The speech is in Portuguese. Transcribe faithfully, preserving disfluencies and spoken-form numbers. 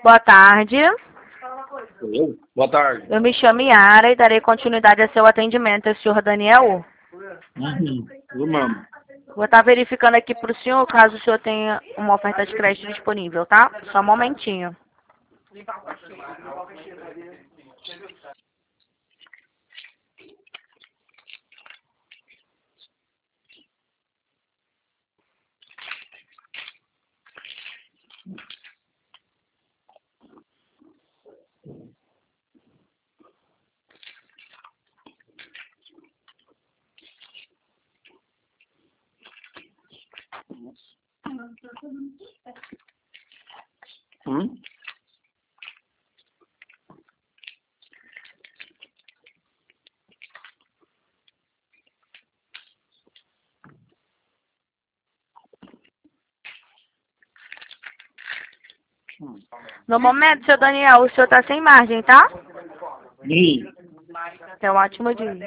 Boa tarde. Eu? Boa tarde. Eu me chamo Yara e darei continuidade a seu atendimento. É o senhor Daniel? Uhum. Eu mesmo. Vou estar verificando aqui para o senhor, caso o senhor tenha uma oferta de crédito disponível, tá? Só um momentinho. Hum? No momento, senhor Daniel, o senhor está sem margem, tá? Sim. Tenha um ótimo dia.